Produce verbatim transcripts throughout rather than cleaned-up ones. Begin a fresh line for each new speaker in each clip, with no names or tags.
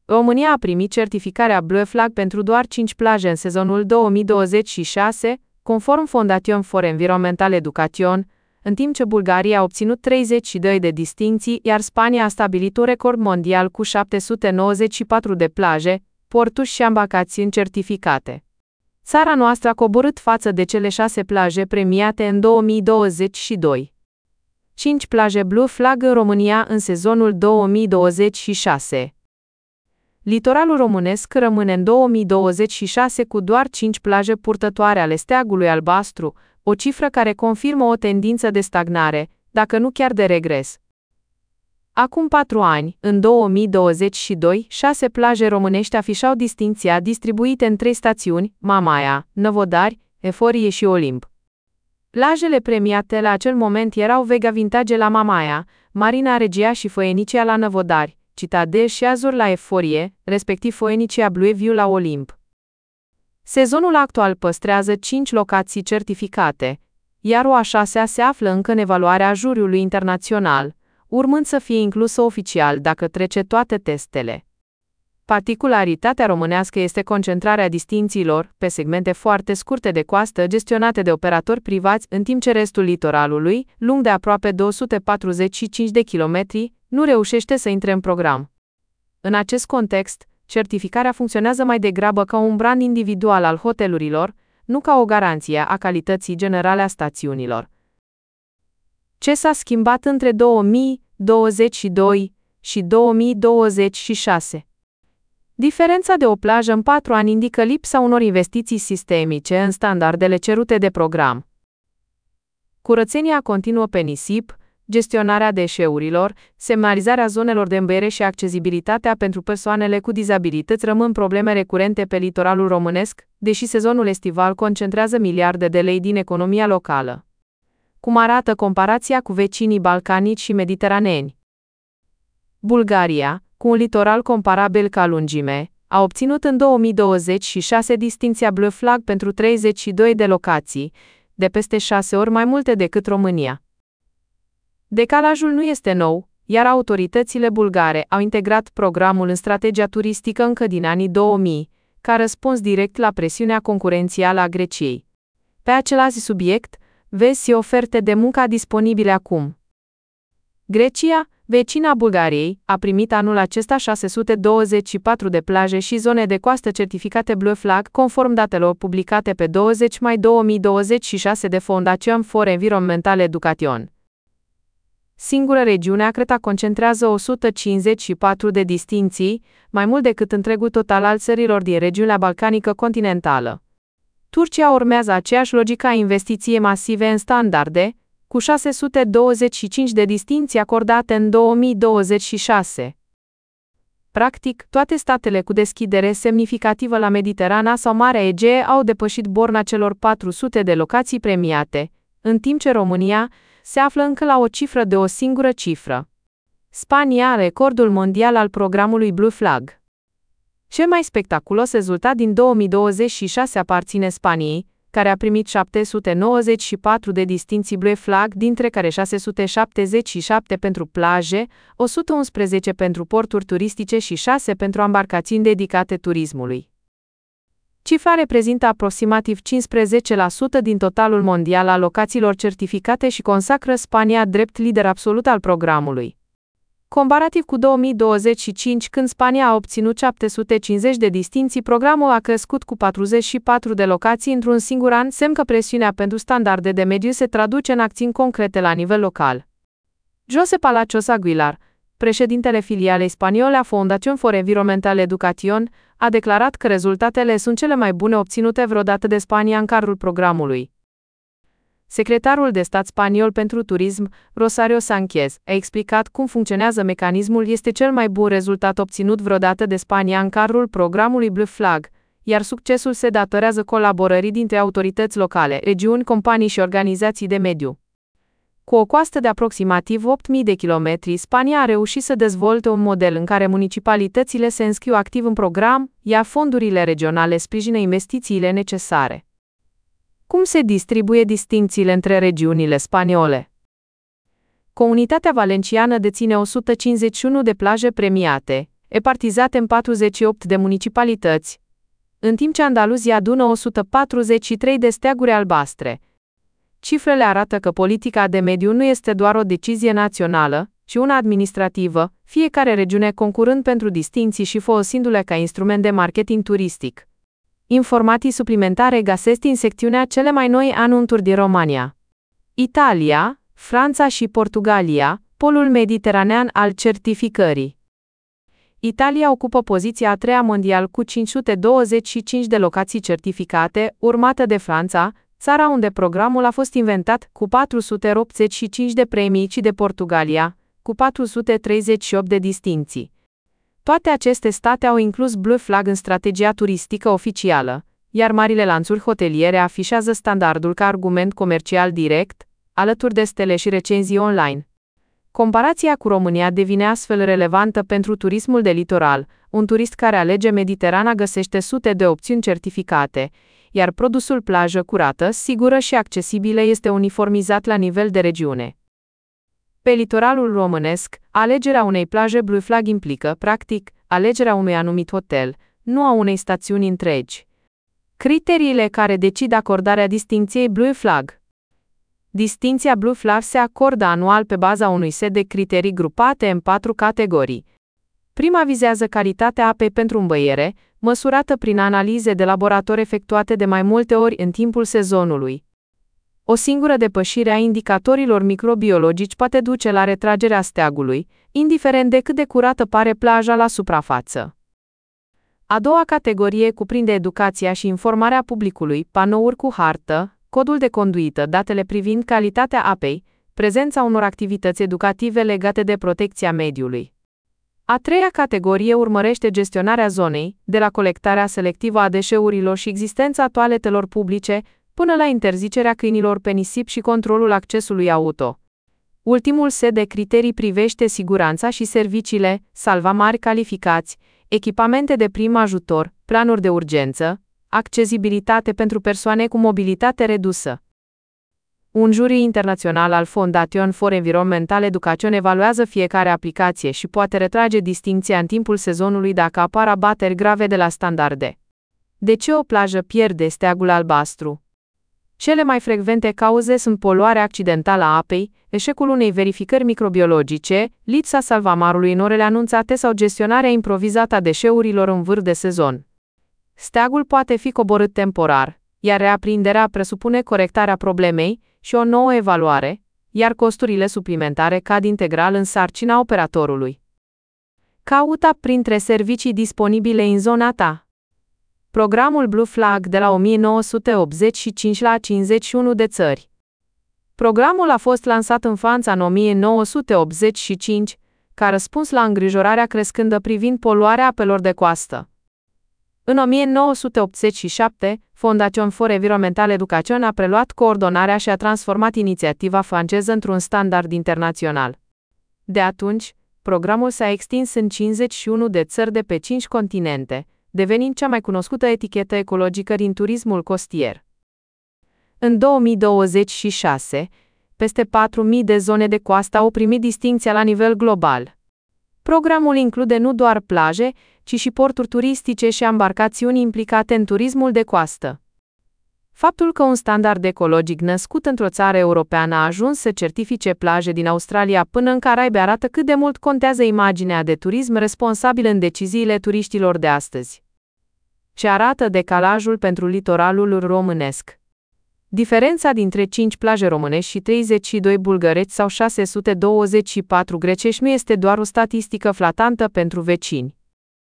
România a primit certificarea Blue Flag pentru doar cinci plaje în sezonul două mii douăzeci și șase, conform Fondation for Environmental Education, în timp ce Bulgaria a obținut treizeci și doi de distincții, iar Spania a stabilit un record mondial cu șapte sute nouăzeci și patru de plaje, porturi și embarcațiuni certificate. Țara noastră a coborât față de cele șase plaje premiate în două mii douăzeci și doi. cinci plaje Blue Flag în România în sezonul două mii douăzeci și șase. Litoralul românesc rămâne în două mii douăzeci și șase cu doar cinci plaje purtătoare ale steagului albastru, o cifră care confirmă o tendință de stagnare, dacă nu chiar de regres. Acum patru ani, în două mii douăzeci și doi, șase plaje românești afișau distincția distribuite în trei stațiuni, Mamaia, Năvodari, Eforie și Olimp. Plajele premiate la acel moment erau Vega Vintage la Mamaia, Marina Regia și Foenicia la Năvodari, Citadel și Azur la Eforie, respectiv Foenicia Blue View la Olimp. Sezonul actual păstrează cinci locații certificate, iar o a șasea se află încă în evaluarea juriului internațional, urmând să fie inclusă oficial dacă trece toate testele. Particularitatea românească este concentrarea distincțiilor pe segmente foarte scurte de coastă gestionate de operatori privați, în timp ce restul litoralului, lung de aproape două sute patruzeci și cinci de kilometri, nu reușește să intre în program. În acest context, certificarea funcționează mai degrabă ca un brand individual al hotelurilor, nu ca o garanție a calității generale a stațiunilor. Ce s-a schimbat între două mii douăzeci și doi și două mii douăzeci și șase? Diferența de o plajă în patru ani indică lipsa unor investiții sistemice în standardele cerute de program. Curățenia continuă pe nisip, gestionarea deșeurilor, semnalizarea zonelor de îmbăiere și accesibilitatea pentru persoanele cu dizabilități rămân probleme recurente pe litoralul românesc, deși sezonul estival concentrează miliarde de lei din economia locală. Cum arată comparația cu vecinii balcanici și mediteraneeni? Bulgaria, cu un litoral comparabil ca lungime, a obținut în două mii douăzeci și șase distincția Blue Flag pentru treizeci și doi de locații, de peste șase ori mai multe decât România. Decalajul nu este nou, iar autoritățile bulgare au integrat programul în strategia turistică încă din anii două mii, ca răspuns direct la presiunea concurențială a Greciei. Pe același subiect, vezi oferte de muncă disponibile acum. Grecia, vecina Bulgariei, a primit anul acesta șase sute douăzeci și patru de plaje și zone de coastă certificate Blue Flag, conform datelor publicate pe douăzeci mai două mii douăzeci și șase de Fondation for Environmental Education. Singura regiune, Creta, concentrează o sută cincizeci și patru de distincții, mai mult decât întregul total al țărilor din regiunea balcanică continentală. Turcia urmează aceeași logică a investiției masive în standarde, cu șase sute douăzeci și cinci de distincții acordate în două mii douăzeci și șase. Practic, toate statele cu deschidere semnificativă la Mediterana sau Marea Egee au depășit borna celor patru sute de locații premiate, în timp ce România se află încă la o cifră de o singură cifră. Spania are recordul mondial al programului Blue Flag. Cel mai spectaculos rezultat din două mii douăzeci și șase aparține Spaniei, care a primit șapte sute nouăzeci și patru de distincții Blue Flag, dintre care șase sute șaptezeci și șapte pentru plaje, o sută unsprezece pentru porturi turistice și șase pentru embarcațiuni dedicate turismului. Cifra reprezintă aproximativ cincisprezece la sută din totalul mondial al locațiilor certificate și consacră Spania drept lider absolut al programului. Comparativ cu două mii douăzeci și cinci, când Spania a obținut șapte sute cincizeci de distincții, programul a crescut cu patruzeci și patru de locații într-un singur an, semn că presiunea pentru standarde de mediu se traduce în acțiuni concrete la nivel local. José Palacios Aguilar, președintele filialei spaniole a Fondation for Environmental Education, a declarat că rezultatele sunt cele mai bune obținute vreodată de Spania în cadrul programului. Secretarul de stat spaniol pentru turism, Rosario Sánchez, a explicat cum funcționează mecanismul. Este cel mai bun rezultat obținut vreodată de Spania în cadrul programului Blue Flag, iar succesul se datorează colaborării dintre autorități locale, regiuni, companii și organizații de mediu. Cu o coastă de aproximativ opt mii de kilometri, Spania a reușit să dezvolte un model în care municipalitățile se înscriu activ în program, iar fondurile regionale sprijină investițiile necesare. Cum se distribuie distincțiile între regiunile spaniole? Comunitatea Valenciană deține o sută cincizeci și unu de plaje premiate, repartizate în patruzeci și opt de municipalități, în timp ce Andaluzia adună o sută patruzeci și trei de steaguri albastre. Cifrele arată că politica de mediu nu este doar o decizie națională, ci una administrativă, fiecare regiune concurând pentru distinții și folosindu-le ca instrument de marketing turistic. Informații suplimentare găsesc în secțiunea cele mai noi anunțuri din România. Italia, Franța și Portugalia, polul mediteranean al certificării. Italia ocupă poziția a treia mondial cu cinci sute douăzeci și cinci de locații certificate, urmată de Franța, țara unde programul a fost inventat, cu patru sute optzeci și cinci de premii, și de Portugalia, cu patru sute treizeci și opt de distinții. Toate aceste state au inclus Blue Flag în strategia turistică oficială, iar marile lanțuri hoteliere afișează standardul ca argument comercial direct, alături de stele și recenzii online. Comparația cu România devine astfel relevantă pentru turismul de litoral. Un turist care alege Mediterana găsește sute de opțiuni certificate, iar produsul plajă curată, sigură și accesibilă este uniformizat la nivel de regiune. Pe litoralul românesc, alegerea unei plaje Blue Flag implică, practic, alegerea unui anumit hotel, nu a unei stațiuni întregi. Criteriile care decid acordarea distincției Blue Flag. Distincția Blue Flag se acordă anual pe baza unui set de criterii grupate în patru categorii. Prima vizează calitatea apei pentru îmbăiere, măsurată prin analize de laborator efectuate de mai multe ori în timpul sezonului. O singură depășire a indicatorilor microbiologici poate duce la retragerea steagului, indiferent de cât de curată pare plaja la suprafață. A doua categorie cuprinde educația și informarea publicului, panouri cu hartă, codul de conduită, datele privind calitatea apei, prezența unor activități educative legate de protecția mediului. A treia categorie urmărește gestionarea zonei, de la colectarea selectivă a deșeurilor și existența toaletelor publice, până la interzicerea câinilor pe nisip și controlul accesului auto. Ultimul set de criterii privește siguranța și serviciile, salvamari calificați, echipamente de prim ajutor, planuri de urgență, accesibilitate pentru persoane cu mobilitate redusă. Un juriu internațional al Foundation for Environmental Education evaluează fiecare aplicație și poate retrage distincția în timpul sezonului dacă apar abateri grave de la standarde. De ce o plajă pierde steagul albastru? Cele mai frecvente cauze sunt poluarea accidentală a apei, eșecul unei verificări microbiologice, lipsa salvamarului în orele anunțate sau gestionarea improvizată a deșeurilor în vârf de sezon. Steagul poate fi coborât temporar, iar reaprinderea presupune corectarea problemei și o nouă evaluare, iar costurile suplimentare cad integral în sarcina operatorului. Caută printre servicii disponibile în zona ta. Programul Blue Flag de la o mie nouă sute optzeci și cinci la cincizeci și unu de țări. Programul a fost lansat în Franța în o mie nouă sute optzeci și cinci, ca răspuns la îngrijorarea crescândă privind poluarea apelor de coastă. În o mie nouă sute optzeci și șapte, Foundation for Environmental Education a preluat coordonarea și a transformat inițiativa franceză într-un standard internațional. De atunci, programul s-a extins în cincizeci și unu de țări de pe cinci continente, devenind cea mai cunoscută etichetă ecologică din turismul costier. În două mii douăzeci și șase, peste patru mii de zone de coastă au primit distincția la nivel global. Programul include nu doar plaje, ci și porturi turistice și embarcațiuni implicate în turismul de coastă. Faptul că un standard ecologic născut într-o țară europeană a ajuns să certifice plaje din Australia până în Caraibe arată cât de mult contează imaginea de turism responsabil în deciziile turiștilor de astăzi. Ce arată decalajul pentru litoralul românesc? Diferența dintre cinci plaje românești și treizeci și doi bulgărești sau șase sute douăzeci și patru grecești nu este doar o statistică flatantă pentru vecini.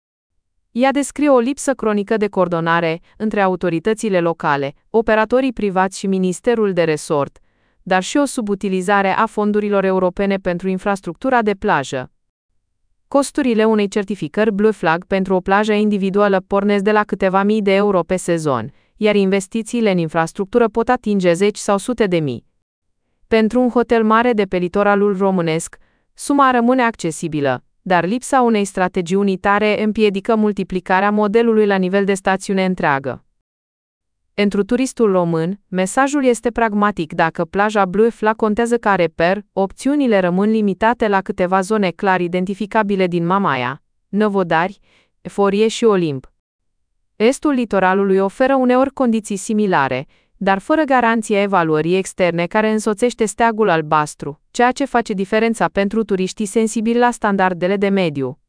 Ea descrie o lipsă cronică de coordonare între autoritățile locale, operatorii privați și Ministerul de Resort, dar și o subutilizare a fondurilor europene pentru infrastructura de plajă. Costurile unei certificări Blue Flag pentru o plajă individuală pornesc de la câteva mii de euro pe sezon, iar investițiile în infrastructură pot atinge zeci sau sute de mii. Pentru un hotel mare de pe litoralul românesc, suma rămâne accesibilă, dar lipsa unei strategii unitare împiedică multiplicarea modelului la nivel de stațiune întreagă. Pentru turistul român, mesajul este pragmatic: dacă plaja Blue Flag contează ca reper, opțiunile rămân limitate la câteva zone clar identificabile din Mamaia, Năvodari, Eforie și Olimp. Estul litoralului oferă uneori condiții similare, dar fără garanția evaluării externe care însoțește steagul albastru, ceea ce face diferența pentru turiștii sensibili la standardele de mediu.